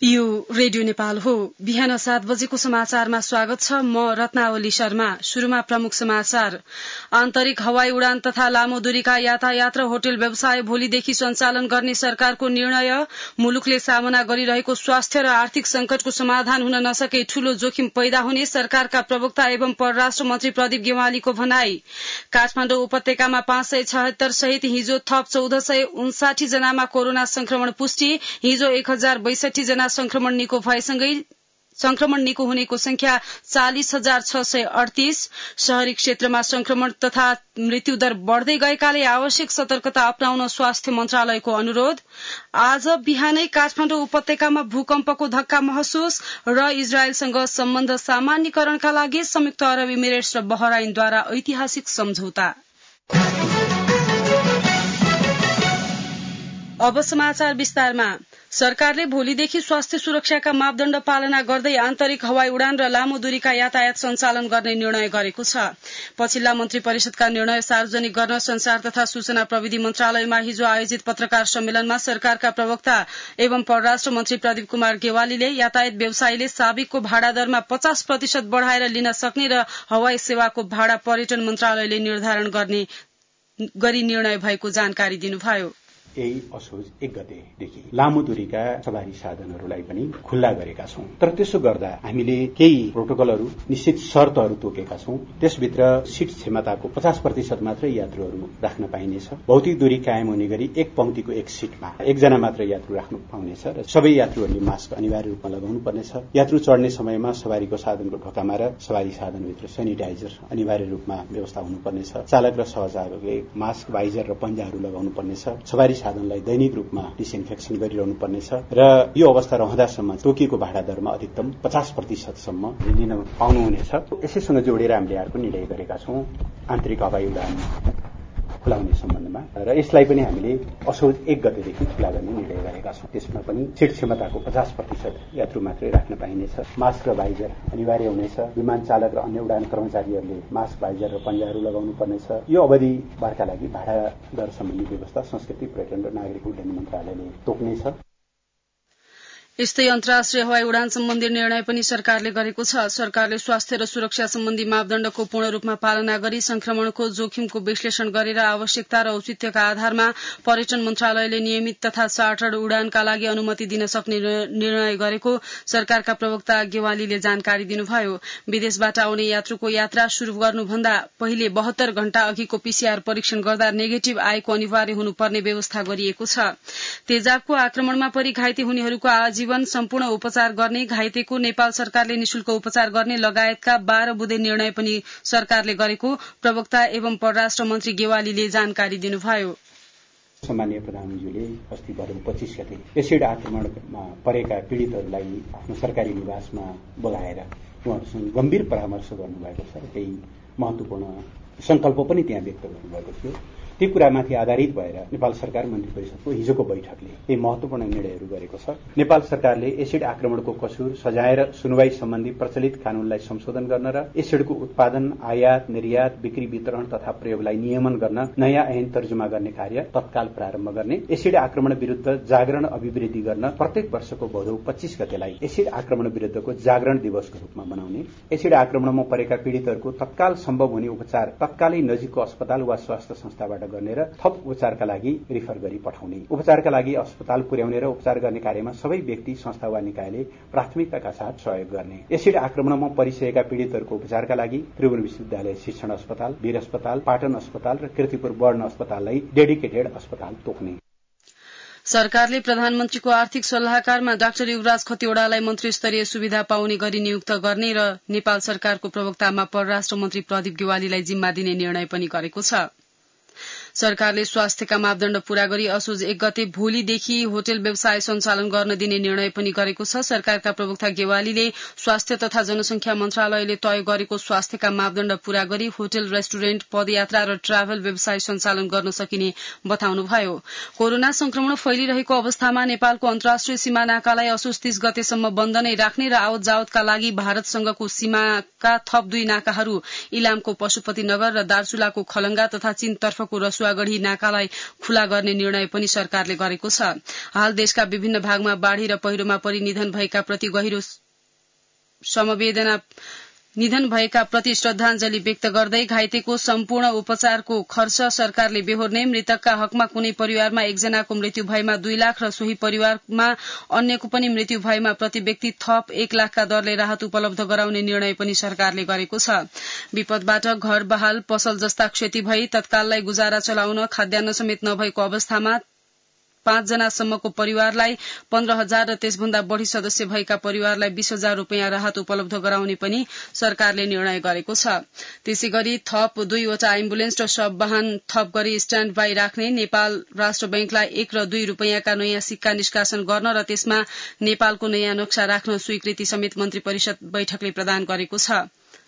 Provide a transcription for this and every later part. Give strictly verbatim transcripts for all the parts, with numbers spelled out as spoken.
यो रेडियो नेपाल हो। बिहान सात बजेको समाचारमा स्वागत छ। म रत्नावली शर्मा। शुरूमा प्रमुख समाचार। आन्तरिक हवाई उडान तथा लामो दूरीका यातायात र होटल व्यवसाय भोलिदेखि सञ्चालन गर्ने सरकारको निर्णय। मुलुकले सामना गरिरहेको स्वास्थ्य र आर्थिक संकटको समाधान हुन नसके ठूलो जोखिम पैदा हुने सरकारका प्रवक्ता एवं परराष्ट्र मन्त्री प्रदीप गेवालीको भनाई। काठमाडौँ उपत्यकामा पाँच सय छहत्तर सहित हिजो थप चौध सय उन्साठी जनामा कोरोना संक्रमण पुष्टि। हिजो एक हजार बैसठी जना संक्रमण निको भएसँगै संक्रमण निको हुनेको संख्या चालिस हजार छ सय अडतीस। शहरी क्षेत्रमा संक्रमण तथा मृत्युदर बढ़दै गएकाले आवश्यक सतर्कता अपनाउन स्वास्थ्य मन्त्रालयको अनुरोध। आज बिहानै काठमाडौँ उपत्यकामा भूकम्पको धक्का महसुस र इजरायलसँग सम्बन्ध सामान्यकरणका लागि संयुक्त अरब इमिरेट्स र बहराइनद्वारा ऐतिहासिक सम्झौता। अब समाचार विस्तारमा। सरकारले भोलिदेखि स्वास्थ्य सुरक्षाका मापदण्ड पालना गर्दै आन्तरिक हवाई उडान र लामो दूरीका यातायात सञ्चालन गर्ने निर्णय गरेको छ। पछिल्ला मन्त्री परिषदका निर्णय सार्वजनिक गर्न संचार तथा सूचना प्रविधि मन्त्रालयमा हिजो आयोजित पत्रकार सम्मेलनमा सरकारका प्रवक्ता एवं परराष्ट्र मन्त्री प्रदीप कुमार गेवालीले यातायात व्यवसायीले साबिकको भाडा दरमा पचास प्रतिशत बढ़ाएर लिन सक्ने र हवाई सेवाको भाडा पर्यटन मन्त्रालयले निर्धारण गर्ने गरी निर्णय भएको जानकारी दिनुभयो। यही असोज एक गतेदेखि लामो दूरीका सवारी साधनहरूलाई पनि खुल्ला गरेका छौं। तर त्यसो गर्दा हामीले केही प्रोटोकलहरू निश्चित शर्तहरू तोकेका छौं। त्यसभित्र सीट क्षमताको पचास प्रतिशत मात्र यात्रुहरू राख्न पाइनेछ। भौतिक दूरी कायम हुने गरी एक पंक्तिको एक सीटमा एकजना मात्र यात्रु राख्नु पाउनेछ र सबै यात्रुहरूले मास्क अनिवार्य रूपमा लगाउनु पर्नेछ। यात्रु चढ्ने समयमा सवारीको साधनको ढोकामा र सवारी साधनभित्र सेनिटाइजर अनिवार्य रूपमा व्यवस्था हुनुपर्नेछ। चालक र सहचालकले मास्क, भाइजर र पन्जाहरू लगाउनु पर्नेछ। सवारी साधनलाई दैनिक रूपमा डिसइन्फेक्सन गरिरहनु पर्नेछ र यो अवस्था रहँदासम्म तोकिएको भाडा दरमा अधिकतम पचास प्रतिशतसम्म लिन पाउनुहुनेछ। यसैसँग जोडेर हामीले अर्को निर्णय गरेका छौं आन्तरिक हवाई उडान खुलाउने सम्बन्धमा र यसलाई पनि हामीले असोज एक गतेदेखि खुला गर्ने निर्णय गरेका छौं। त्यसमा पनि सीट क्षमताको पचास प्रतिशत यात्रु मात्रै राख्न पाइनेछ। मास्क र भाइजर अनिवार्य हुनेछ। विमान चालक र अन्य उडान कर्मचारीहरूले मास्क, भाइजर र पन्जाहरू लगाउनु पर्नेछ। यो अवधि भरका लागि भाडा दर सम्बन्धी व्यवस्था संस्कृति, पर्यटन र नागरिक उड्डयन मन्त्रालयले तोक्नेछ। यस्तै अन्तर्राष्ट्रिय हवाई उडान सम्बन्धी निर्णय पनि सरकारले गरेको छ। सरकारले स्वास्थ्य र सुरक्षा सम्बन्धी मापदण्डको पूर्ण रूपमा पालना गरी संक्रमणको जोखिमको विश्लेषण गरेर आवश्यकता र औचित्यका आधारमा पर्यटन मन्त्रालयले नियमित तथा चार्टर्ड उडानका लागि अनुमति दिन सक्ने निर्णय गरेको सरकारका प्रवक्ता गेवालीले जानकारी दिनुभयो। विदेशबाट आउने यात्रुको यात्रा शुरू गर्नुभन्दा पहिले बहत्तर घण्टा अघिको पीसीआर परीक्षण गर्दा नेगेटिभ आएको अनिवार्य हुनुपर्ने व्यवस्था गरिएको छ। तेजाबको आक्रमणमा परि घाइते हुनेहरूको आजीवन सम्पूर्ण उपचार गर्ने, घाइतेको नेपाल सरकारले निशुल्क उपचार गर्ने लगायतका बाह्र बुँदे निर्णय पनि सरकारले गरेको प्रवक्ता एवं परराष्ट्र मन्त्री गेवालीले जानकारी दिनुभयो। सम्माननीय प्रधानमन्त्रीले अस्ति भदौ पच्चीस गते एसिड आक्रमणमा परेका पीड़ितहरूलाई आफ्नो सरकारी निवासमा बोलाएर उहाँहरूसँग गम्भीर परामर्श गर्नुभएको छ। केही महत्वपूर्ण संकल्प पनि त्यहाँ व्यक्त गर्नुभएको थियो। ती कुरामाथि आधारित भएर नेपाल सरकार मन्त्री परिषदको हिजोको बैठकले केही महत्वपूर्ण निर्णयहरू गरेको छ। नेपाल सरकारले एसिड आक्रमणको कसुर, सजाय र सुनवाई सम्बन्धी प्रचलित कानूनलाई संशोधन गर्न र एसिडको उत्पादन, आयात, निर्यात, बिक्री, वितरण तथा प्रयोगलाई नियमन गर्न नयाँ ऐन तर्जुमा गर्ने कार्य तत्काल प्रारम्भ गर्ने, एसिड आक्रमण विरूद्ध जागरण अभिवृद्धि गर्न प्रत्येक वर्षको भदौ पच्चीस गतेलाई एसिड आक्रमण विरूद्धको जागरण दिवसको रूपमा बनाउने, एसिड आक्रमणमा परेका पीड़ितहरूको तत्काल सम्भव हुने उपचार तत्कालै नजिकको अस्पताल वा स्वास्थ्य संस्थाबाट गर्ने र थप उपचारका लागि रिफर गरी पठाउने, उपचारका लागि अस्पताल पुर्याउने र उपचार गर्ने कार्यमा सबै व्यक्ति, संस्था वा निकायले प्राथमिकताका साथ सहयोग गर्ने, एसिड आक्रमणमा परिसकेका पीड़ितहरूको उपचारका लागि त्रिभुवन विश्वविद्यालय शिक्षण अस्पताल, वीर अस्पताल, पाटन अस्पताल र कीर्तिपुर वर्ण अस्पताललाई डेडिकेटेड अस्पताल तोक्ने। सरकारले प्रधानमन्त्रीको आर्थिक सल्लाहकारमा डाक्टर युवराज खतिवड़ालाई मन्त्री स्तरीय सुविधा पाउने गरी नियुक्त गर्ने र नेपाल सरकारको प्रवक्तामा परराष्ट्र मन्त्री प्रदीप गेवालीलाई जिम्मा दिने निर्णय पनि गरेको छ। सरकारले स्वास्थ्यका मापदण्ड पूरा गरी असोज एक गते भोलिदेखि होटल व्यवसाय सञ्चालन गर्न दिने निर्णय पनि गरेको छ। सरकारका प्रवक्ता गेवालीले स्वास्थ्य तथा जनसंख्या मन्त्रालयले तय गरेको स्वास्थ्यका मापदण्ड पूरा गरी होटल, रेस्टुरेन्ट, पदयात्रा र ट्राभल व्यवसाय सञ्चालन गर्न सकिने बताउनुभयो। कोरोना संक्रमण फैलिरहेको अवस्थामा नेपालको अन्तर्राष्ट्रिय सीमा नाकालाई असोज तीस गतेसम्म बन्द नै राख्ने र आवत जावतका लागि भारतसँगको सीमाका थप दुई नाकाहरू इलामको पशुपति नगर र दार्चुलाको खलंगा तथा चीनतर्फको रसुवा रसुवागढ़ी नाकालाई खुला गर्ने निर्णय पनि सरकारले गरेको छ। हाल देशका विभिन्न भागमा बाढ़ी र पहिरोमा परि निधन भएका प्रति गहिरो समवेदना निधन भएका प्रति श्रद्धाञ्जली व्यक्त गर्दै घाइतेको सम्पूर्ण उपचारको खर्च सरकारले बेहोर्ने, मृतकका हकमा कुनै परिवारमा एकजनाको मृत्यु भएमा दुई लाख र सोही परिवारमा अन्यको पनि मृत्यु भएमा प्रति व्यक्ति थप एक लाखका दरले राहत उपलब्ध गराउने निर्णय पनि सरकारले गरेको छ। विपदबाट घर बहाल, पसल जस्ता क्षति भई तत्काललाई गुजारा चलाउन खाद्यान्न समेत नभएको अवस्थामा पाँच जनासम्मको परिवारलाई पन्ध्र हजार र त्यसभन्दा बढ़ी सदस्य भएका परिवारलाई बीस हजार रूपियाँ राहत उपलब्ध गराउने पनि सरकारले निर्णय गरेको छ। त्यसैगरी थप दुईवटा एम्बुलेन्स र शव वाहन थप गरी स्ट्याण्ड बाई राख्ने, नेपाल राष्ट्र बैंकलाई एक र दुई रूपियाँका नयाँ सिक्का निष्कासन गर्न र त्यसमा नेपालको नयाँ नक्सा राख्न स्वीकृति समेत मन्त्री परिषद बैठकले प्रदान गरेको छ।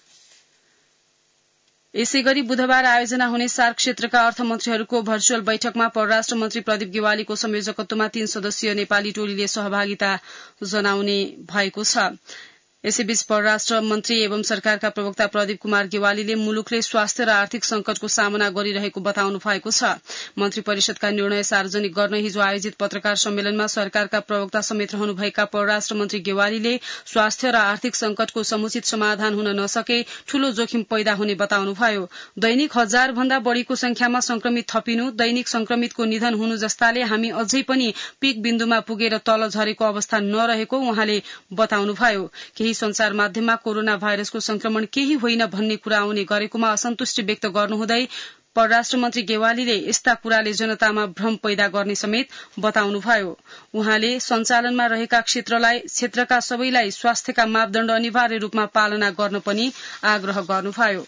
यसैगरी बुधबार आयोजना हुने सार्क क्षेत्रका अर्थमन्त्रीहरूको भर्चुअल बैठकमा परराष्ट्र मन्त्री प्रदीप गेवालीको संयोजकत्वमा तीन सदस्यीय नेपाली टोलीले सहभागिता जनाउने भएको छ। यसैबीच परराष्ट्र मन्त्री एवं सरकारका प्रवक्ता प्रदीप कुमार गेवालीले मुलुकले स्वास्थ्य र आर्थिक संकटको सामना गरिरहेको बताउनु भएको छ। मन्त्री परिषदका निर्णय सार्वजनिक गर्न हिजो आयोजित पत्रकार सम्मेलनमा सरकारका प्रवक्ता समेत रहनुभएका परराष्ट्र मन्त्री गेवालीले स्वास्थ्य र आर्थिक संकटको समुचित समाधान हुन नसके ठूलो जोखिम पैदा हुने बताउनुभयो। दैनिक हजार भन्दा बढ़ीको संख्यामा संक्रमित थपिनु, दैनिक संक्रमितको निधन हुनु जस्ताले हामी अझै पनि पीक बिन्दुमा पुगेर तल झरेको अवस्था नरहेको उहाँले बताउनुभयो। केही संचार माध्यममा कोरोना भाइरसको संक्रमण केही होइन भन्ने कुरा आउने गरेकोमा असन्तुष्टि व्यक्त गर्नुहुँदै परराष्ट्र मन्त्री गेवालीले यस्ता कुराले जनतामा भ्रम पैदा गर्ने समेत बताउनुभयो। उहाँले सञ्चालनमा रहेका क्षेत्रलाई क्षेत्रका सबैलाई स्वास्थ्यका मापदण्ड अनिवार्य रूपमा पालना गर्न पनि आग्रह गर्नुभयो।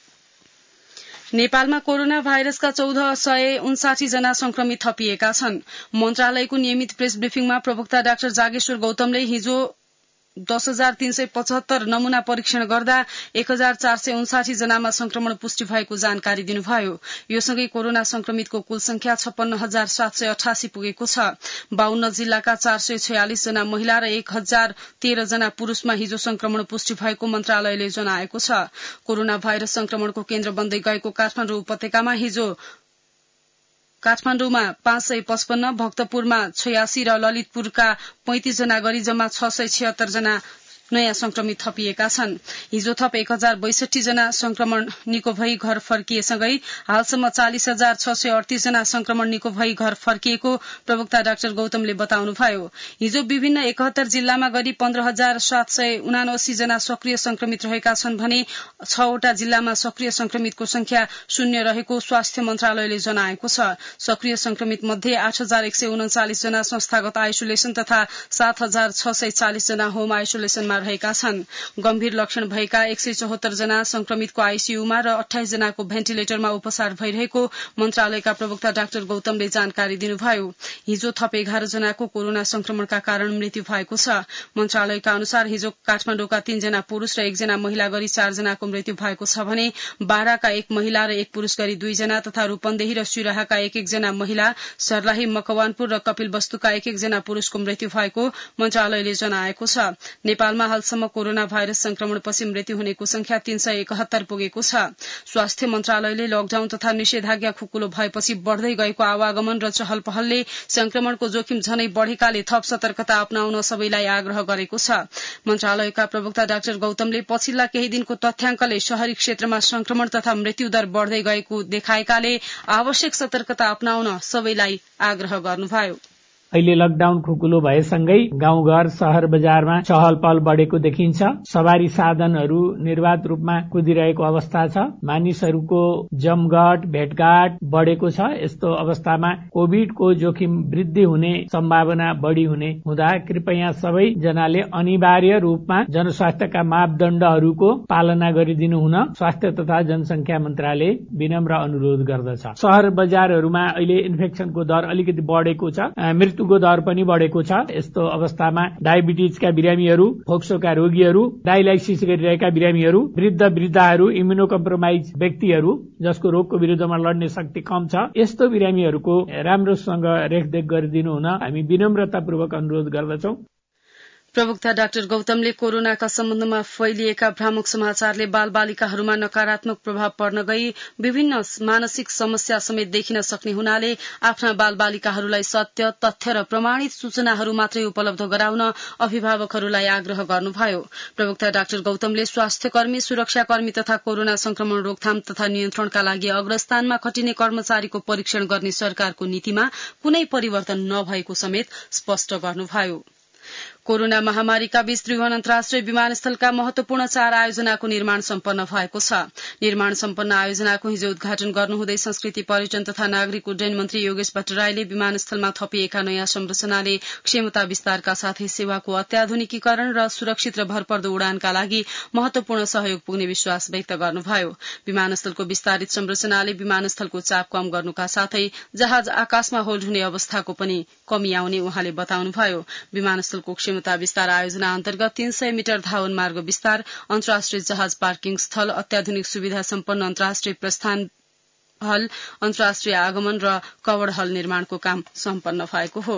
नेपालमा कोरोना भाइरसका चौध सय उन्साठी जना संक्रमित थपिएका छन्। मन्त्रालयको नियमित प्रेस ब्रिफिङमा प्रवक्ता डाक्टर जागेश्वर गौतमले हिजो दस हजार तीन सय पचहत्तर नमूना परीक्षण गर्दा एक हजार चार सय उन्साठी जनामा संक्रमण पुष्टि भएको जानकारी दिनुभयो। यो सँगै कोरोना संक्रमितको कुल संख्या छप्पन्न हजार सात सय अठासी पुगेको छ। बाहन्न जिल्लाका चार सय छयालिस जना महिला र एक हजार तेह्र जना पुरूषमा हिजो संक्रमण पुष्टि भएको मन्त्रालयले जनाएको छ। कोरोना भाइरस संक्रमणको केन्द्र बन्दै गएको काठमाडौँ उपत्यकामा हिजो काठमाडौँमा पाँच सय पचपन्न, भक्तपुरमा छयासी र ललितपुरका पैंतिस जना गरी जम्मा छ सय छिहत्तर जना नयाँ संक्रमित थपिएका छन्। हिजो थप एक हजार बैसठी जना संक्रमण निको भई घर फर्किएसँगै हालसम्म चालिस हजार छ सय अडतीस जना संक्रमण निको भई घर फर्किएको प्रवक्ता डाक्टर गौतमले बताउनुभयो। हिजो विभिन्न एकहत्तर जिल्लामा गरी पन्ध्र हजार सात सय उनासी जना सक्रिय संक्रमित रहेका छन् भने छवटा जिल्लामा सक्रिय संक्रमितको संख्या शून्य रहेको स्वास्थ्य मन्त्रालयले जनाएको छ। सक्रिय संक्रमित मध्ये आठ हजार एक सय उन्चालिस जना संस्थागत आइसोलेशन तथा सात हजार छ सय चालिस जना होम आइसोलेशनमा रहेका छन्। गम्भीर लक्षण भएका एक सय चौहत्तर जना संक्रमितको आईसीयूमा र अठाइस जनाको भेन्टिलेटरमा उपचार भइरहेको मन्त्रालयका प्रवक्ता डाक्टर गौतमले जानकारी दिनुभयो। हिजो थप एघार जनाको कोरोना संक्रमणका कारण मृत्यु भएको छ। मन्त्रालयका अनुसार हिजो काठमाडौँका तीनजना पुरूष र एकजना महिला गरी चार जनाको मृत्यु भएको छ भने बाह्रका एक महिला र एक पुरूष गरी दुईजना तथा रूपन्देही र सिराहाका एक एकजना महिला, सर्लाही, मकवानपुर र कपिलवस्तुका एक एकजना पुरूषको मृत्यु भएको मन्त्रालयले जनाएको छ। नेपालमा हालसम्म कोरोना भाइरस संक्रमणपछि मृत्यु हुनेको संख्या तीन सय एकहत्तर पुगेको छ। स्वास्थ्य मन्त्रालयले लकडाउन तथा निषेधाज्ञा खुकुलो भएपछि बढ़दै गएको आवागमन र चहल पहलले संक्रमणको जोखिम झनै बढ़ेकाले थप सतर्कता अपनाउन सबैलाई आग्रह गरेको छ। मन्त्रालयका प्रवक्ता डाक्टर गौतमले पछिल्ला केही दिनको तथ्याङ्कले शहरी क्षेत्रमा संक्रमण तथा मृत्युदर बढ़दै गएको देखाएकाले आवश्यक सतर्कता अपनाउन सबैलाई आग्रह गर्नुभयो। अहिले लकडाउन खुकुलो भएसँगै गाउँघर शहर बजारमा चहल पहल बढ़ेको देखिन्छ। सवारी साधनहरू निर्वाध रूपमा कुदिरहेको अवस्था छ। मानिसहरूको जमघट भेटघाट बढ़ेको छ। यस्तो अवस्थामा कोभिडको जोखिम वृद्धि हुने सम्भावना बढ़ी हुने हुँदा कृपया सबै जनाले अनिवार्य रूपमा जनस्वास्थ्यका मापदण्डहरूको पालना गरिदिनु हुन स्वास्थ्य तथा जनसंख्या मन्त्रालय विनम्र अनुरोध गर्दछ। शहर बजारहरूमा अहिले इन्फेक्सनको दर अलिकति बढ़ेको छ। मृत्युको दर पनि बढ़ेको छ। यस्तो अवस्थामा डायबिटिजका बिरामीहरू, फोक्सोका रोगीहरू, डायलाइसिस गरिरहेका बिरामीहरू, वृद्ध वृद्धाहरू, इम्युनो कम्प्रोमाइज व्यक्तिहरू जसको रोगको विरुद्धमा लड्ने शक्ति कम छ, यस्तो बिरामीहरूको राम्रोसँग रेखदेख गरिदिनु हुन हामी विनम्रतापूर्वक अनुरोध गर्दछौं। प्रवक्ता डाक्टर गौतमले कोरोनाका सम्बन्धमा फैलिएका भ्रामक समाचारले बालबालिकाहरूमा नकारात्मक प्रभाव पर्न गई विभिन्न मानसिक समस्या समेत देखिन सक्ने हुनाले आफ्ना बालबालिकाहरूलाई सत्य तथ्य र प्रमाणित सूचनाहरू मात्रै उपलब्ध गराउन अभिभावकहरूलाई आग्रह गर्नुभयो। प्रवक्ता डाक्टर गौतमले स्वास्थ्यकर्मी, सुरक्षाकर्मी तथा कोरोना संक्रमण रोकथाम तथा नियन्त्रणका लागि अग्रस्थानमा खटिने कर्मचारीको परीक्षण गर्ने सरकारको नीतिमा कुनै परिवर्तन नभएको समेत स्पष्ट गर्नुभयो। कोरोना महामारीका बीच त्रिभुवन अन्तर्राष्ट्रिय विमानस्थलका महत्वपूर्ण चार आयोजनाको निर्माण सम्पन्न भएको छ। निर्माण सम्पन्न आयोजनाको हिजो उद्घाटन गर्नुहुँदै संस्कृति, पर्यटन तथा नागरिक उड्डयन मन्त्री योगेश भट्टराईले विमानस्थलमा थपिएका नयाँ संरचनाले क्षमता विस्तारका साथै सेवाको अत्याधुनिकीकरण र सुरक्षित र भरपर्दो उडानका लागि महत्वपूर्ण सहयोग पुग्ने विश्वास व्यक्त गर्नुभयो। विमानस्थलको विस्तारित संरचनाले विमानस्थलको चाप कम गर्नुका साथै जहाज आकाशमा होल्ड हुने अवस्थाको पनि कमी आउने उहाँले बताउनुभयो। विमानस्थलको क्षमता विस्तार आयोजना अन्तर्गत तीन सय मिटर धावन मार्ग विस्तार, अन्तर्राष्ट्रिय जहाज पार्किङ स्थल, अत्याधुनिक सुविधा सम्पन्न अन्तर्राष्ट्रिय प्रस्थान हल, अन्तर्राष्ट्रिय आगमन र कवड हल निर्माणको काम सम्पन्न भएको हो।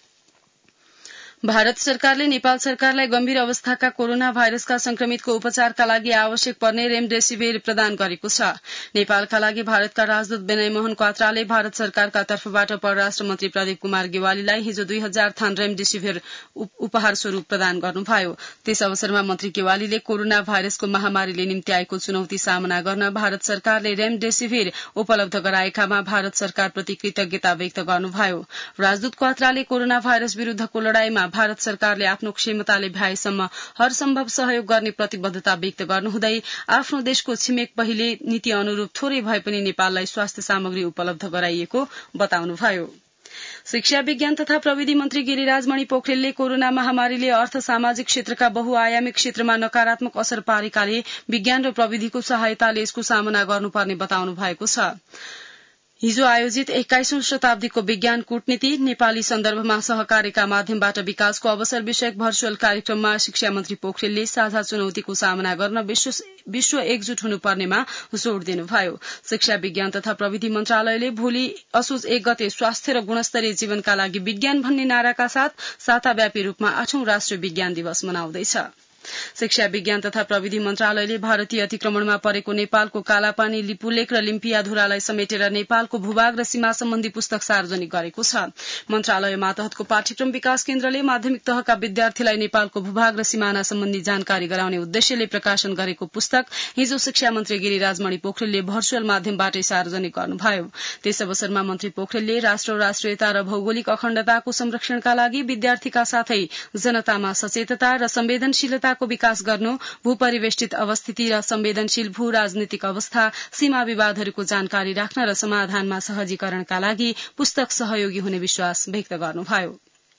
भारत सरकारले नेपाल सरकारलाई गम्भीर अवस्थाका कोरोना भाइरसका संक्रमितको उपचारका लागि आवश्यक पर्ने रेमडेसिभिर प्रदान गरेको छ। नेपालका लागि भारतका राजदूत विनय मोहन क्वात्राले भारत सरकारका तर्फबाट परराष्ट्र मन्त्री प्रदीप कुमार गेवालीलाई हिजो दुई हजार थान रेमडेसिभिर उपहार स्वरूप प्रदान गर्नुभयो। त्यस अवसरमा मन्त्री गेवालीले कोरोना भाइरसको महामारीले निम्ति आएको चुनौती सामना गर्न भारत सरकारले रेमडेसिभिर उपलब्ध गराएकामा भारत सरकारप्रति कृतज्ञता व्यक्त गर्नुभयो। राजदूत क्वात्राले कोरोना भाइरस विरूद्धको लड़ाईमा भारत सरकारले आफ्नो क्षमताले भ्याएसम्म हर सम्भव सहयोग गर्ने प्रतिबद्धता व्यक्त गर्नुहुँदै आफ्नो देशको छिमेक पहिले नीति अनुरूप थोरै भए पनि नेपाललाई स्वास्थ्य सामग्री उपलब्ध गराइएको बताउनुभयो। शिक्षा, विज्ञान तथा प्रविधि मन्त्री गिरिराज मणि पोखरेलले कोरोना महामारीले अर्थ सामाजिक क्षेत्रका बहुआयामिक क्षेत्रमा नकारात्मक असर पारेकाले विज्ञान र प्रविधिको सहायताले यसको सामना गर्नुपर्ने बताउनु भएको छ। हिजो आयोजित एक्काइसौं शताब्दीको विज्ञान कूटनीति नेपाली सन्दर्भमा सहकार्यका माध्यमबाट विकासको अवसर विषयक भर्चुअल कार्यक्रममा शिक्षा मन्त्री पोखरेलले साझा चुनौतीको सामना गर्न विश्व, विश्व एकजुट हुनुपर्नेमा जोड़ दिनुभयो। शिक्षा, विज्ञान तथा प्रविधि मन्त्रालयले भोलि असोज एक गते स्वास्थ्य र गुणस्तरीय जीवनका लागि विज्ञान भन्ने नाराका साथ साताव्यापी रूपमा आठौं राष्ट्रिय विज्ञान दिवस मनाउँदैछ। शिक्षा, विज्ञान तथा प्रविधि मन्त्रालयले भारतीय अतिक्रमणमा परेको नेपालको कालापानी, लिपुलेक र लिम्पियाधुरालाई समेटेर नेपालको भूभाग र सीमा सम्बन्धी पुस्तक सार्वजनिक गरेको छ। मन्त्रालय मातहतको पाठ्यक्रम विकास केन्द्रले माध्यमिक तहका विद्यार्थीलाई नेपालको भूभाग र सीमाना सम्बन्धी जानकारी गराउने उद्देश्यले प्रकाशन गरेको पुस्तक हिजो शिक्षा मन्त्री गिरिराज मणि पोखरेलले भर्चुअल माध्यमबाटै सार्वजनिक गर्नुभयो। त्यस अवसरमा मन्त्री पोखरेलले राष्ट्र, राष्ट्रियता र भौगोलिक अखण्डताको संरक्षणका लागि विद्यार्थीका साथै जनतामा सचेतता र संवेदनशीलता को विकास गर्नु, भूपरिवेष्टित अवस्थिति र संवेदनशील भू राजनीतिक अवस्था, सीमा विवादहरूको जानकारी राख्न र समाधानमा सहजीकरणका लागि पुस्तक सहयोगी हुने विश्वास व्यक्त गर्नुभयो।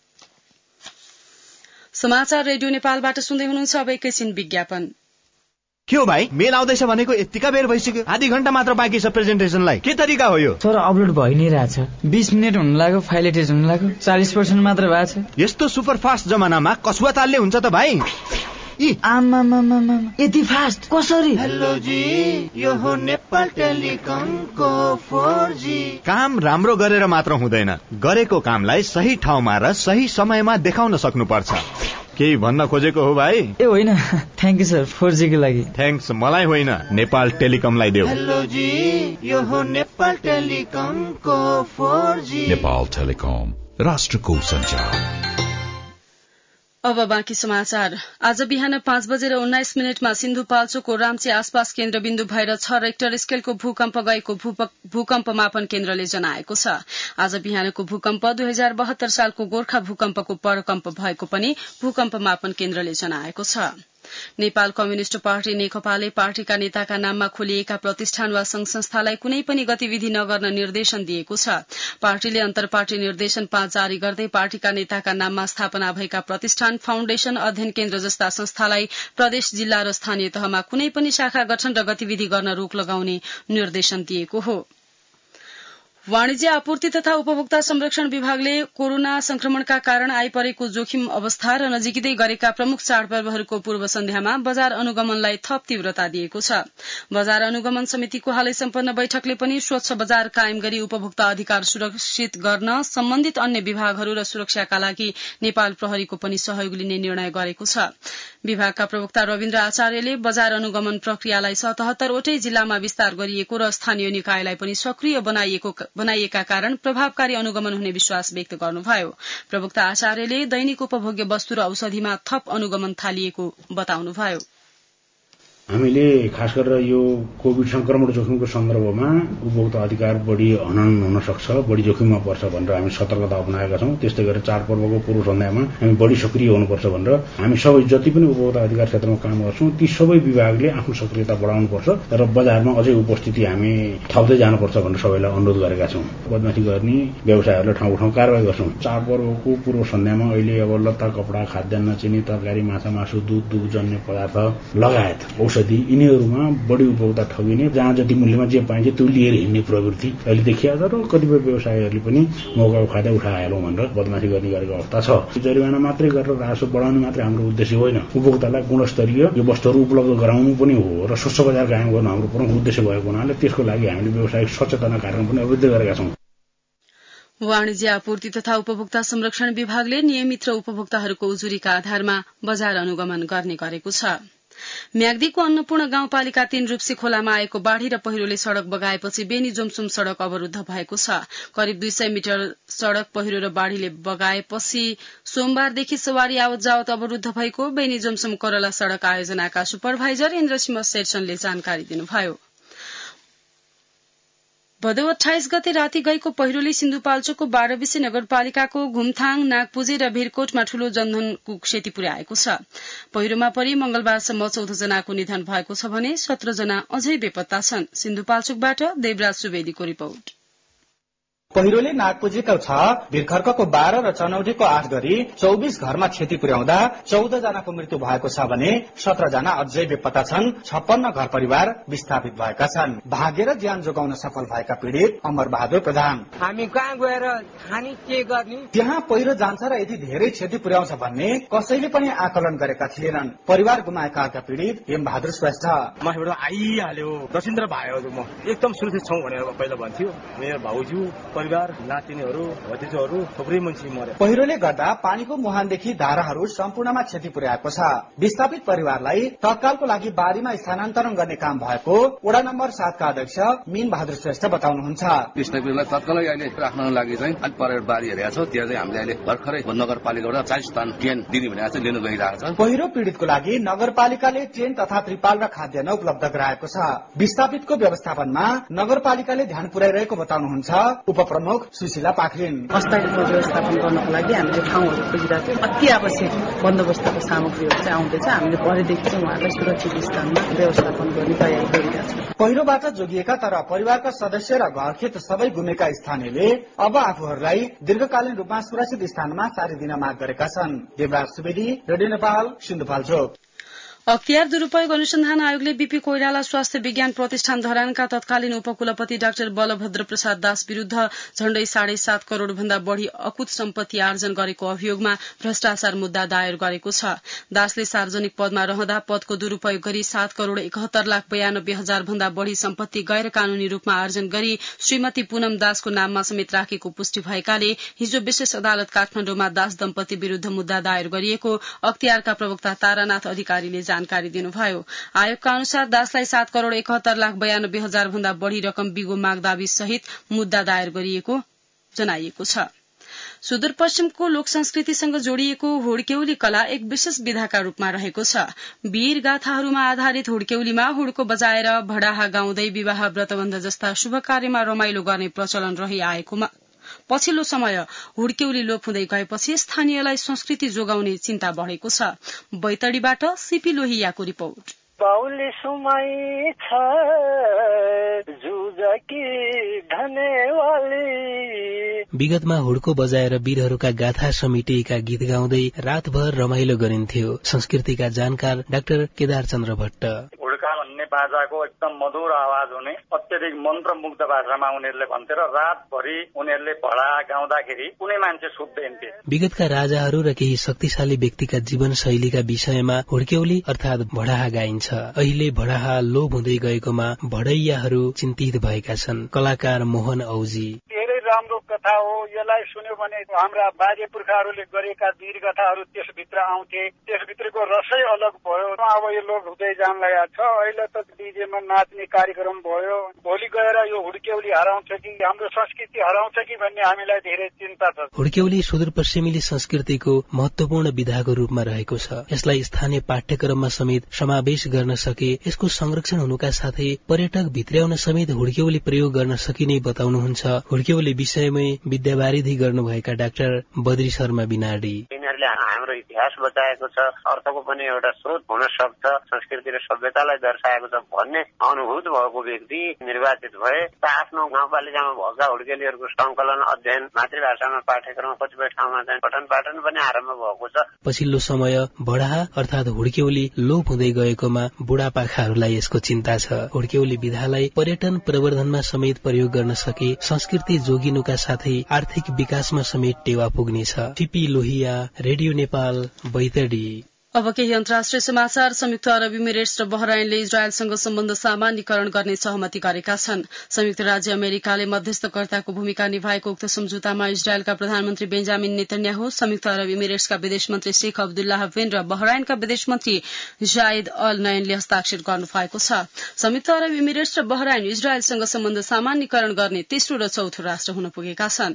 समाचार रेडियो नेपालबाट सुन्दै हुनुहुन्छ। अब एकैछिन विज्ञापन। के हो भाइ, मेल आउँदैछ भनेको यतिका बेर भइसक्यो, आधी घण्टा मात्र बाँकी छ प्रेजेन्टेसनलाई। के तरिका हो यो? सर, अपलोड भइ नै रहेछ। बीस मिनेट हुन लाग्यो, फाइल एटेच हुन लाग्यो, चालीस पर्सेन्ट मात्र भएको छ। यस्तो सुपर फास्ट जमानामा कसुवा तालले हुन्छ त भाइ? आमामामामा, यति फास्ट कसरी? हेलो जी, यो हो नेपाल टेलिकमको फोर जी। काम राम्रो गरेर मात्र हुँदैन, गरेको कामलाई सही ठाउँमा र सही समयमा देखाउन सक्नुपर्छ। केही भन्न खोजेको हो भाइ? ए होइन, thank you sir, four G को लागि। थ्याङ्क्स मलाई होइन, नेपाल टेलिकमलाई देऊ। हेलो जी, यो हो नेपाल टेलिकमको फोर जी। नेपाल टेलिकम, राष्ट्रको सञ्चार। अब बाँकी समाचार। आज बिहान पाँच बजेर उन्नाइस मिनटमा सिन्धुपाल्चोकको राम्चे आसपास केन्द्रबिन्दु भएर छ रेक्टर स्केलको भूकम्प गएको भूकम्प मापन केन्द्रले जनाएको छ। आज बिहानको भूकम्प दुई हजार बहत्तर सालको गोर्खा भूकम्पको परकम्प भएको पनि भूकम्प मापन केन्द्रले जनाएको छ। नेपाल कम्युनिष्ट पार्टी नेकपाले पार्टीका नेताका नाममा खोलिएका प्रतिष्ठान वा संघ संस्थालाई कुनै पनि गतिविधि नगर्न निर्देशन दिएको छ। पार्टीले अन्तर्पार्टी निर्देशन पाँच जारी गर्दै पार्टीका नेताका नाममा स्थापना भएका प्रतिष्ठान, फाउन्डेशन, अध्ययन केन्द्र जस्ता संस्थालाई प्रदेश, जिल्ला र स्थानीय तहमा कुनै पनि शाखा गठन र गतिविधि गर्न रोक लगाउने निर्देशन दिएको हो। वाणिज्य आपूर्ति तथा उपभोक्ता संरक्षण विभागले कोरोना संक्रमणका कारण आइपरेको जोखिम अवस्था र नजिकै गरेका प्रमुख चाडपर्वहरूको पूर्व सन्ध्यामा बजार अनुगमनलाई थप तीव्रता दिएको छ। बजार अनुगमन समितिको हालै सम्पन्न बैठकले पनि स्वच्छ बजार कायम गरी उपभोक्ता अधिकार सुरक्षित गर्न सम्बन्धित अन्य विभागहरू र सुरक्षाका लागि नेपाल प्रहरीको पनि सहयोग लिने निर्णय गरेको छ। विभागका प्रवक्ता रविन्द्र आचार्यले बजार अनुगमन प्रक्रियालाई सतहत्तरवटै जिल्लामा विस्तार गरिएको र स्थानीय निकायलाई पनि सक्रिय बनाइएको बनाइएका कारण प्रभावकारी अनुगमन हुने विश्वास व्यक्त गर्नुभयो। प्रवक्ता आचार्यले दैनिक उपभोग्य वस्तु र औषधिमा थप अनुगमन थालिएको बताउनुभयो। हामीले खास गरेर यो कोभिड संक्रमण जोखिमको सन्दर्भमा उपभोक्ता अधिकार बढी हनन हुन सक्छ, बढी जोखिममा पर्छ भनेर हामी सतर्कता अपनाएका छौं। त्यस्तै गरेर चाडपर्वको पूर्व सन्ध्यामा हामी बढी सक्रिय हुनुपर्छ भनेर हामी सबै जति पनि उपभोक्ता अधिकार क्षेत्रमा काम गर्छौं ती सबै विभागले आफ्नो सक्रियता बढाउनुपर्छ र बजारमा अझै उपस्थिति हामी थप्दै जानुपर्छ भनेर सबैलाई अनुरोध गरेका छौं। बदमाशी गर्ने व्यवसायहरूलाई ठाउँ ठाउँ कारबाही गर्छौं। चाडपर्वको पूर्व सन्ध्यामा अहिले अब लत्ता कपडा खाद्यान्न चिनी तरकारी माछा मासु दूध दुधजन्य पदार्थ लगायत यिनीहरूमा बढी उपभोक्ता ठगिने, जहाँ जति मूल्यमा जे पाइन्छ त्यो लिएर हिँड्ने प्रवृत्ति अहिले देखिएको छ र कतिपय व्यवसायीहरूले पनि मौकाको फाइदा उठाइहालौं भनेर बदमाशी गर्ने गरेको अवस्था छ। जरिवाना मात्रै गरेर राजस्व बढाउने मात्रै हाम्रो उद्देश्य होइन, उपभोक्तालाई गुणस्तरीय यो वस्तुहरू उपलब्ध गराउनु पनि हो र स्वच्छ बजार कायम गर्नु हाम्रो प्रमुख उद्देश्य भएको हुनाले त्यसको लागि हामीले व्यावसायिक सचेतना कार्यक्रम पनि अवरुद्ध गरेका छौं। वाणिज्य आपूर्ति तथा उपभोक्ता संरक्षण विभागले नियमित र उपभोक्ताहरूको उजुरीका आधारमा बजार अनुगमन गर्ने गरेको छ। म्याग्दीको अन्नपूर्ण गाउँपालिका तीन रूप्सी खोलामा आएको बाढ़ी र पहिरोले सड़क बगाएपछि बेनी जोमसुम सड़क अवरूद्ध भएको छ। करिब दुई सय मिटर सड़क पहिरो र बाढ़ीले बगाएपछि सोमबारदेखि सवारी आवत जावत अवरूद्ध भएको बेनी जोमसुम कोरला सड़क आयोजनाका सुपरभाइजर इन्द्रसिंह शेरचनले जानकारी दिनुभयो। भदौ अठाइस गते राति गएको पहिरोले सिन्धुपाल्चोकको बाह्रविसे नगरपालिकाको घुमथाङ, नागपुजे र भिरकोटमा ठूलो जनधनको क्षति पुर्याएको छ। पहिरोमा परि मंगलबारसम्म चौध जनाको निधन भएको छ भने सत्र जना अझै बेपत्ता छन्। सिन्धुपाल्चोकबाट देवराज सुवेदीको रिपोर्ट। पहिरोले नागपुजीको छ, भिरखर्कको बाह्र र चनौटीको आठ गरी चौबिस घरमा क्षति पुर्याउँदा चौध जनाको मृत्यु भएको छ भने सत्र जना अझै बेपत्ता छन्। छप्पन्न घर परिवार विस्थापित भएका छन्। भागेर ज्यान जोगाउन सफल भएका पीड़ित अमर बहादुर प्रधान, हामी कहाँ गएर खानी के गर्ने, त्यहाँ पहिरो जान्छ र यति धेरै क्षति पुर्याउँछ भन्ने कसैले पनि आकलन गरेका थिएनन्। परिवार गुमाएका पीड़ित हेम बहादुर श्रेष्ठ, म एउटा आइहाल्यो दक्षिण भयो, म एकदम सुरक्षित छौं भनेर पहिला भन्थ्यो। मेरो भाउजू, परिवार, नातिनीहरू, भतिजोहरू थुप्रै मान्छे मरे। पहिरोले गर्दा पानीको मुहानदेखि धाराहरू सम्पूर्णमा क्षति पुर्याएको छ। विस्थापित परिवारलाई तत्कालको लागि बारीमा स्थानान्तरण गर्ने काम भएको वडा नम्बर सातका अध्यक्ष मीन बहादुर श्रेष्ठ बताउनुहुन्छ। विस्थापितलाई तत्कालै अहिले राख्नको लागि चाहिँ अलि परेर बारी हेरेका छौँ। त्यहाँ चाहिँ हामीले अहिले भर्खरै नगरपालिकाबाट चालिस टन ट्रेन दिने भनेर चाहिँ लिनु गइरहेको छ। पहिरो पीड़ितको लागि नगरपालिकाले ट्रेन तथा त्रिपाल र खाद्यान्न उपलब्ध गराएको छ। विस्थापितको व्यवस्थापनमा नगरपालिकाले ध्यान पुर्याइरहेको बताउनुहुन्छ उपप्रमुख सुशीला पाखरिन। अस्थायी व्यवस्थापन गर्नको लागि हामीले ठाउँहरू खोजिरहेको छौँ। अति आवश्यक बन्दोबस्तको सामग्रीहरू चाहिँ आउँदैछ। हामीले भरेदेखि चाहिँ उहाँलाई सुरक्षित स्थानमा व्यवस्थापन गर्ने तयारी गरिरहेका छौँ। पहिरोबाट जोगिएका तर परिवारका सदस्य र घरखेत सबै गुमेका स्थानीयले अब आफूहरूलाई दीर्घकालीन रूपमा सुरक्षित स्थानमा सारिदिन माग गरेका छन्। देवराज सुवेदी, रेडियो नेपाल, सिन्धुपाल्चोक। अख्तियार दुरूपयोग अनुसन्धान आयोगले बीपी कोइराला स्वास्थ्य विज्ञान प्रतिष्ठान धरानका तत्कालीन उपकुलपति डाक्टर बलभद्र प्रसाद दास विरूद्ध झण्डै साढे सात करोड़ भन्दा बढ़ी अकुत सम्पत्ति आर्जन गरेको अभियोगमा भ्रष्टाचार मुद्दा दायर गरेको छ। दासले सार्वजनिक पदमा रहँदा पदको दुरूपयोग गरी सात करोड़ एकहत्तर लाख बयानब्बे हजार भन्दा बढ़ी सम्पत्ति गैर कानूनी रूपमा आर्जन गरी श्रीमती पूनम दासको नाममा समेत राखेको पुष्टि भएकाले हिजो विशेष अदालत काठमाडौँमा दास दम्पति विरूद्ध मुद्दा दायर गरिएको अख्तियारका प्रवक्ता तारानाथ अधिकारीले जानकारी दिनुभयो। आयोगका अनुसार दासलाई सात करोड़ एकहत्तर लाख बयानब्बे हजार भन्दा बढ़ी रकम बिगो माग दावी सहित मुद्दा दायर गरिएको जनाइएको छ। सुदूरपश्चिमको लोक संस्कृतिसँग जोडिएको हुड्केउली कला एक विशेष विधाका रूपमा रहेको छ। वीर गाथाहरूमा आधारित हुड्केउलीमा हुड्को बजाएर भडाहा गाउँदै विवाह व्रतबन्ध जस्ता शुभ कार्यमा रमाइलो गर्ने प्रचलन रहिआएकोमा पछिल्लो समय हुड्केउली लोप हुँदै गएपछि स्थानीयलाई संस्कृति जोगाउने चिन्ता बढ़ेको छ। बैतडीबाट सीपी लोहियाको रिपोर्ट। बाउले सुमाई छ जुजकी धनेवाली। विगतमा हुड्को बजाएर वीरहरूका गाथा समेटिएका गीत गाउँदै रातभर रमाइलो गरिन्थ्यो। संस्कृतिका जानकार डाक्टर केदार चन्द्र भट्ट, पुर्खा भन्ने बाजाको एकदम मधुर आवाज हुने, अत्यधिक मन्त्रमुग्ध भाषामा उनीहरूले भन्थे र रातभरि उनीहरूले भडा गाउँदाखेरि कुनै मान्छे सुत्दैन्थे। विगतका राजाहरू र केही शक्तिशाली व्यक्तिका जीवन शैलीका विषयमा हुड्क्यौली अर्थात भडाहा गाइन्छ। अहिले भडाहा लोप हुँदै गएकोमा भडैयाहरू चिन्तित भएका छन्। कलाकार मोहन औजी: धेरै राम्रो कथा हो, यसलाई सुन्यो भने हाम्रा बाजे पुर्खाहरूले गरेका वीर कथाहरू त्यसभित्र आउँथे, त्यसभित्रको रसै अलग भयो। अब यो लोप हुँदै जान लागेको छ। अहिले त डीजेमा नाच्ने कार्यक्रम भयो, भोलि गएर यो हुड्क्यौली हराउँछ कि हाम्रो संस्कृति हराउँछ कि भन्ने हामीलाई धेरै चिन्ता छ। हुड्क्यौली सुदूरपश्चिमेली संस्कृतिको महत्वपूर्ण विधाको रूपमा रहेको छ। यसलाई स्थानीय पाठ्यक्रममा समेत समावेश गर्न सके यसको संरक्षण हुनुका साथै पर्यटक भित्र्याउन समेत हुड्क्यौली प्रयोग गर्न सकिने बताउनुहुन्छ हुड्क्यौली विषयमै विद्यावारिधि गर्नुभएका डाक्टर बद्री शर्मा बिनाडी। यिनीहरूले हाम्रो इतिहास बचाएको छ, अर्थको पनि एउटा स्रोत हुन सक्छ, संस्कृति र सभ्यतालाई दर्शाएको छ भन्ने अनुभूत भएको व्यक्ति निर्वाचित भए। आफ्नो गाउँपालिकामा भएका हुड्क्यौलीहरूको संकलन अध्ययन मातृभाषामा पाठ्यक्रम कतिपय ठाउँमा चाहिँ पठन पाठन पनि आरम्भ भएको छ। पछिल्लो समय भडाहा अर्थात हुड्क्यौली लोप हुँदै गएकोमा बुढापाखाहरूलाई यसको चिन्ता छ। हुड्क्यौली विधालाई पर्यटन प्रवर्धनमा समेत प्रयोग गर्न सके संस्कृति जोगिनुका साथै आर्थिक विकासमा समेत टेवा पुग्नेछ। T P Lohia, radio Nepal, Baitadi. अब केही अन्तर्राष्ट्रिय समाचार। संयुक्त अरब इमिरेट्स र बहराइनले इजरायलसँग सम्बन्ध सामान्यकरण गर्ने सहमति गरेका छन्। संयुक्त राज्य अमेरिकाले मध्यस्थकर्ताको भूमिका निभाएको उक्त सम्झौतामा इजरायलका प्रधानमन्त्री बेन्जामिन नेतन्याहु, संयुक्त अरब इमिरेट्सका विदेश मन्त्री शेख अब्दुल्लाह बिन र बहराइनका विदेश मन्त्री जायद अल नयनले हस्ताक्षर गर्नु भएको छ। संयुक्त अरब इमिरेट्स र बहराइन इजरायलसँग सम्बन्ध सामान्यकरण गर्ने तेस्रो र चौथो राष्ट्र हुन पुगेका छन्।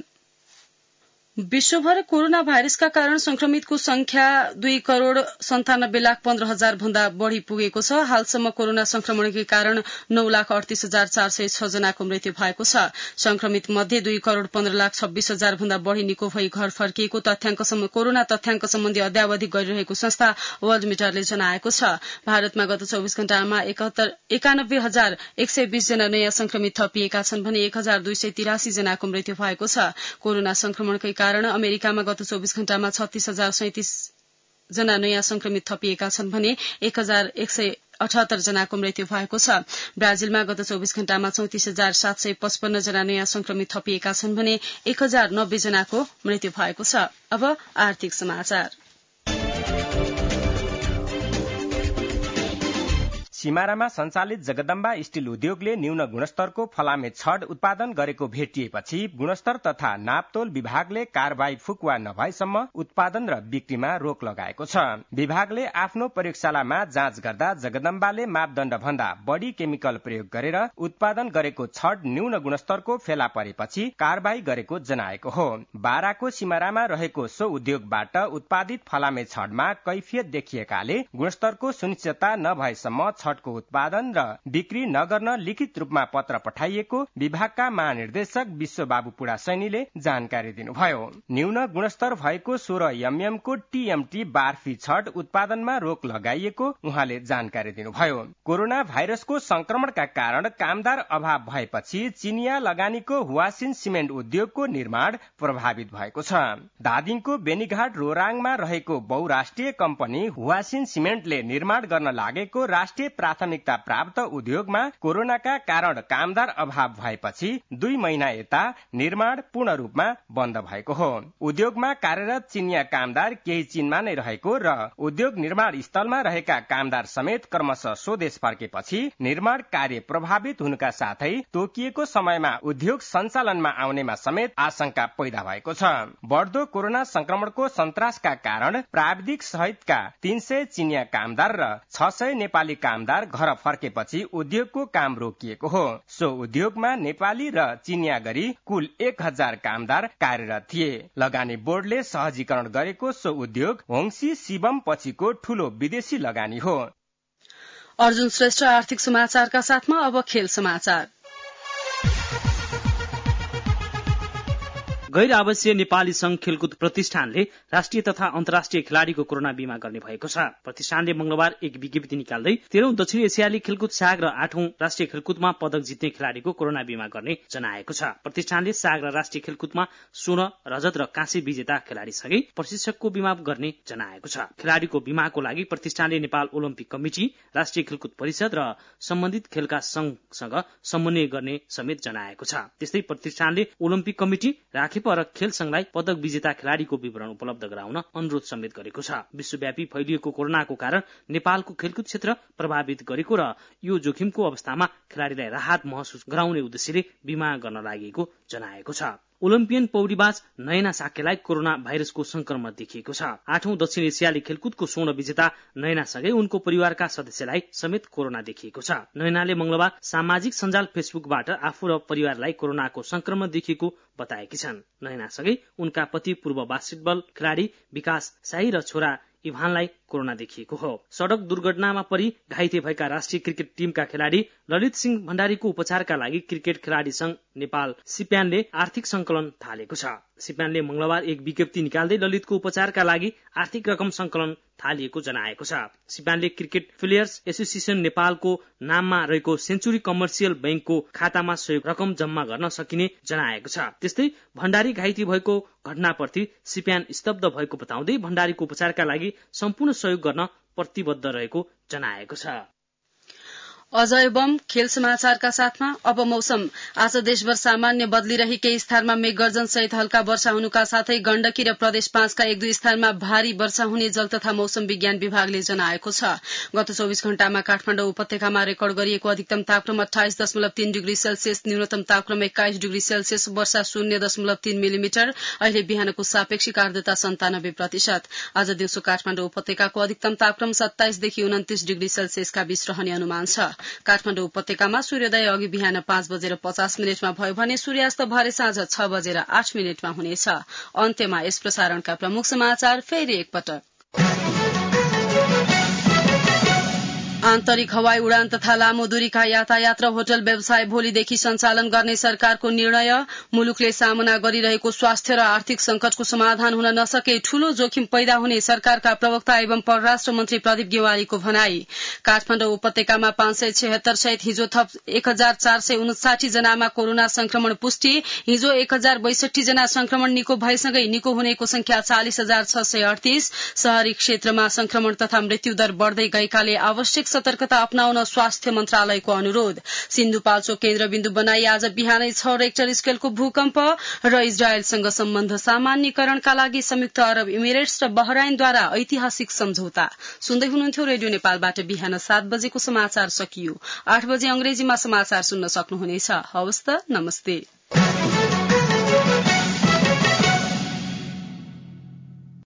विश्वभर कोरोना भाइरसका कारण संक्रमितको संख्या दुई करोड़ सन्तानब्बे लाख पन्ध्र हजार भन्दा बढ़ी पुगेको छ। हालसम्म कोरोना संक्रमणकै कारण नौ लाख अडतीस हजार चार सय छ जनाको मृत्यु भएको छ। संक्रमित मध्ये दुई करोड़ पन्ध्र लाख छब्बीस हजार भन्दा बढ़ी निको भई घर फर्किएको तथ्याङ्क कोरोना तथ्याङ्क सम्बन्धी अद्यावधि गरिरहेको संस्था वर्ल्ड मिटरले जनाएको छ। भारतमा गत चौबीस घण्टामा एकानब्बे हजार एक सय बीस जना नयाँ संक्रमित थपिएका छन् भने एक हजार दुई सय तिरासी जनाको मृत्यु भएको छ। कोरोना संक्रमणकै कारण अमेरिकामा गत चौबीस घण्टामा छत्तीस हजार सैतिस जना नयाँ संक्रमित थपिएका छन् भने एक हजार एक सय अठहत्तर जनाको मृत्यु भएको छ। ब्राजिलमा गत चौबीस घण्टामा चौतिस हजार सात सय पचपन्न जना नयाँ संक्रमित थपिएका छन् भने एक हजार नब्बे जनाको मृत्यु भएको छ। अब आर्थिक समाचार। सिमारामा सञ्चालित जगदम्बा स्टील उद्योगले न्यून गुणस्तरको फलामे छड उत्पादन गरेको भेटिएपछि गुणस्तर तथा नापतोल विभागले कारबाही फुकुवा नभएसम्म उत्पादन र बिक्रीमा रोक लगाएको छ। विभागले आफ्नो प्रयोगशालामा जाँच गर्दा जगदम्बाले मापदण्ड भन्दा बढ़ी केमिकल प्रयोग गरेर उत्पादन गरेको छड न्यून गुणस्तरको फेला परेपछि कारबाही गरेको जनाएको हो। बाराको सिमारामा रहेको सो उद्योगबाट उत्पादित फलामे छडमा कैफियत देखिएकाले गुणस्तरको सुनिश्चितता नभएसम्म छडको उत्पादन र बिक्री नगर्न लिखित रूपमा पत्र पठाइएको विभागका महानिर्देशक विश्व बाबु पुडा सैनीले जानकारी दिनुभयो। न्यून गुणस्तर भएको सोह्र एमएमको टीएमटी बार्फी छड उत्पादनमा रोक लगाइएको उहाँले जानकारी दिनुभयो। कोरोना भाइरसको संक्रमणका कारण कामदार अभाव भएपछि चिनिया लगानीको हुवासिन सिमेन्ट उद्योगको निर्माण प्रभावित भएको छ। धादिङको बेनीघाट रोराङमा रहेको बहुराष्ट्रिय कम्पनी हुवासिन सिमेन्टले निर्माण गर्न लागेको राष्ट्रिय प्राथमिकता प्राप्त उद्योगमा कोरोनाका कारण कामदार अभाव भएपछि दुई महिना यता निर्माण पूर्ण रूपमा बन्द भएको हो। उद्योगमा कार्यरत चिनिया कामदार केही चीनमा नै रहेको र उद्योग निर्माण स्थलमा रहेका कामदार समेत क्रमशः स्वदेश फर्केपछि निर्माण कार्य प्रभावित हुनुका साथै तोकिएको समयमा उद्योग सञ्चालनमा आउनेमा समेत आशंका पैदा भएको छ। बढ्दो कोरोना संक्रमणको सन्तासका कारण प्राविधिक सहितका तीन सय चिनिया कामदार र छ सय नेपाली कामदार घर फर्केपछि उद्योगको काम रोकिएको हो। सो उद्योगमा नेपाली र चिनिया गरी कुल एक हजार कामदार कार्यरत थिए। लगानी बोर्डले सहजीकरण गरेको सो उद्योग होङसी शिवम पछिको ठूलो विदेशी लगानी हो। अर्जुन श्रेष्ठ आर्थिक समाचारका साथमा अब खेल समाचार। गैर आवासीय नेपाली संघ खेलकुद प्रतिष्ठानले राष्ट्रिय तथा अन्तर्राष्ट्रिय खेलाड़ीको कोरोना बीमा गर्ने भएको छ। प्रतिष्ठानले मंगलबार एक विज्ञप्ति निकाल्दै तेह्रौं दक्षिण एसियाली खेलकुद साग र आठौं राष्ट्रिय खेलकुदमा पदक जित्ने खेलाड़ीको कोरोना बीमा गर्ने जनाएको छ। प्रतिष्ठानले साग र राष्ट्रिय खेलकुदमा स्वर्ण, रजत र काँस्य विजेता खेलाड़ीसँगै प्रशिक्षकको बीमा गर्ने जनाएको छ। खेलाड़ीको बीमाको लागि प्रतिष्ठानले नेपाल ओलम्पिक कमिटी, राष्ट्रिय खेलकुद परिषद र सम्बन्धित खेलका संघसँग समन्वय गर्ने समेत जनाएको छ। त्यस्तै प्रतिष्ठानले ओलम्पिक कमिटी, राखेप र खेल संघलाई पदक विजेता खेलाड़ीको विवरण उपलब्ध गराउन अनुरोध समेत गरेको छ। विश्वव्यापी फैलिएको कोरोनाको कारण नेपालको खेलकुद क्षेत्र प्रभावित गरेको र यो जोखिमको अवस्थामा खेलाड़ीलाई राहत महसुस गराउने उद्देश्यले बीमा गर्न लागेको जनाएको छ। ओलम्पियन पौडीबाज नयना साक्यलाई कोरोना भाइरसको संक्रमण देखिएको छ। आठौं दक्षिण एसियाली खेलकुदको स्वर्ण विजेता नयनासँगै उनको परिवारका सदस्यलाई समेत कोरोना देखिएको छ। नयनाले मंगलबार सामाजिक सञ्जाल फेसबुकबाट आफू र परिवारलाई कोरोनाको संक्रमण देखिएको बताएकी छन्। नयनासँगै उनका पति पूर्व बास्केटबल खेलाड़ी विकास शाही र छोरा इभानलाई कोरोना देखिएको हो। सड़क दुर्घटनामा परि घाइते भएका राष्ट्रिय क्रिकेट टीमका खेलाड़ी ललित सिंह भण्डारीको उपचारका लागि क्रिकेट खेलाड़ी संघ नेपाल सिप्यानले आर्थिक संकलन थालेको छ। सिप्यानले मंगलबार एक विज्ञप्ति निकाल्दै ललितको उपचारका लागि आर्थिक रकम संकलन थालिएको जनाएको छ। सिप्यानले क्रिकेट प्लेयर्स एसोसिएसन नेपालको नाममा रहेको सेन्चुरी कमर्सियल बैंकको खातामा सहयोग रकम जम्मा गर्न सकिने जनाएको छ। त्यस्तै भण्डारी घाइते भएको घटनाप्रति सिप्यान स्तब्ध भएको बताउँदै भण्डारीको उपचारका लागि सम्पूर्ण सहयोग गर्न प्रतिबद्ध रहेको जनाएको छ। अजय बम खेल समाचारका साथमा अब मौसम। आज देशभर सामान्य बदलिरही केही स्थानमा मेघगर्जन सहित हल्का वर्षा हुनुका साथै गण्डकी र प्रदेश पाँचका एक दुई स्थानमा भारी वर्षा हुने जल तथा मौसम विज्ञान विभागले जनाएको छ। गत चौविस घण्टामा काठमाडौँ उपत्यकामा रेकर्ड गरिएको अधिकतम तापक्रम अठाइस दशमलव तीन डिग्री सेल्सियस, न्यूनतम तापक्रम एक्काइस डिग्री सेल्सियस, वर्षा शून्य दशमलव तीन मिलिमिटर। अहिले बिहानको सापेक्षिक आर्द्रता सन्तानब्बे प्रतिशत। आज दिउँसो काठमाडौँ उपत्यकाको अधिकतम तापक्रम सत्ताइसदेखि उन्तिस डिग्री सेल्सियसका बीच रहने अनुमान छ। काठमाडौँ उपत्यकामा सूर्योदय अघि बिहान पाँच बजेर पचास मिनटमा भयो भने सूर्यास्त भरे साँझ छ बजेर आठ मिनटमा हुनेछ। अन्त्यमा यस प्रसारणका प्रमुख समाचार फेरि एकपटक। आन्तरिक हवाई उडान तथा लामो दूरीका यातायात र होटल व्यवसाय भोलिदेखि सञ्चालन गर्ने सरकारको निर्णय। मुलुकले सामना गरिरहेको स्वास्थ्य र आर्थिक संकटको समाधान हुन नसके ठूलो जोखिम पैदा हुने सरकारका प्रवक्ता एवं परराष्ट्र मन्त्री प्रदीप गेवालीको भनाई। काठमाडौँ उपत्यकामा पाँच सय छिहत्तर सहित हिजो थप एक हजार चार सय उनसाठी जनामा कोरोना संक्रमण पुष्टि। हिजो एक हजार बैसठी जना संक्रमण निको भएसँगै निको हुनेको संख्या चालिस हजार छ सय अडतीस। शहरी क्षेत्रमा संक्रमण तथा मृत्युदर बढ़दै गएकाले आवश्यक सतर्कता अपनाउन स्वास्थ्य मन्त्रालयको अनुरोध। सिन्धुपाल्चोक केन्द्रबिन्दु बनाई आज बिहानै छ रेक्टर स्केलको भूकम्प र इजरायलसँग सम्बन्ध सामान्यकरणका लागि संयुक्त अरब इमिरेट्स र बहराइनद्वारा ऐतिहासिक सम्झौता। सुन्दै हुनुहुन्थ्यो रेडियो नेपालबाट बिहान सात बजेको समाचार सकियो। आठ बजे अंग्रेजीमा समाचार सुन्न सक्नुहुनेछ। हवस् त, नमस्ते।